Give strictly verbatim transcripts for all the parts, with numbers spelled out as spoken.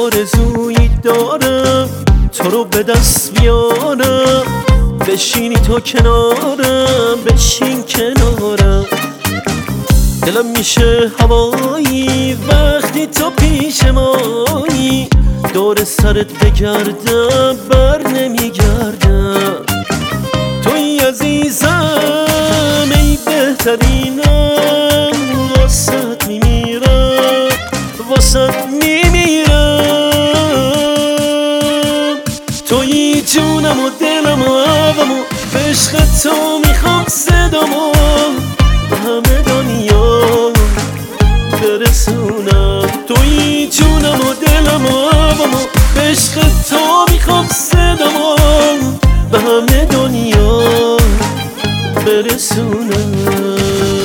آرزویی دارم تو رو به دست بیارم، بشینی تو کنارم، بشین کنارم. دلم میشه هوایی وقتی تو پیش مایی، دور سرت بگردم بر نمیگردم. توی عزیزم ای بهترینم، واسد میمیرم واسد میمیرم. توی جونم و دلم و هوام و به عشق تو میخوام صدامو به همه دنیا برسونم. توی جونم و دلم و هوام و به عشق تو میخوام صدامو به همه دنیا برسونم.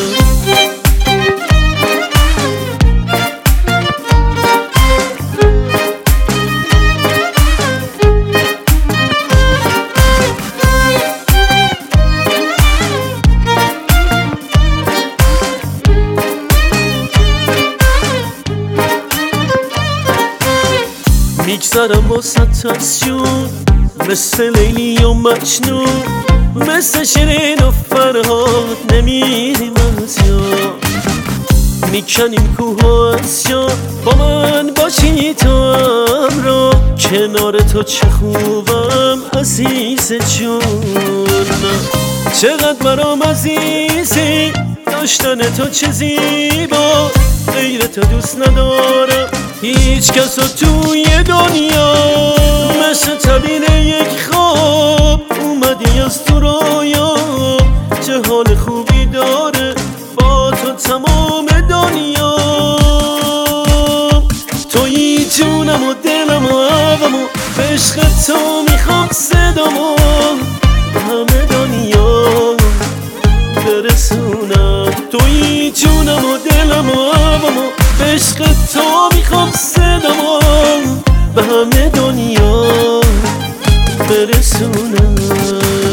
میگذرم واسه از جون مثل لیلی و مجنون، مثل شیرین و فرهاد نمیریم از یاد. میکنیم کوه از جا با من باشی تو همراه، کنار تو چه خوبم عزیز جون. چقدر برام عزیزی داشتن تو، چه زیبا، غیر تو دوست ندارم هیچ کس رو توی دنیا. مثل تعبیر یک خواب اومدی از تو رویا، چه حال خوبی داره با تو تمام دنیا. توی جونم و دلم و هوام و به عشق تو میخوام صدامو به همه دنیا برسونم. توی جونم و دلم و هوام و به عشق تو میخوام صدامو به همه دنیا برسونم.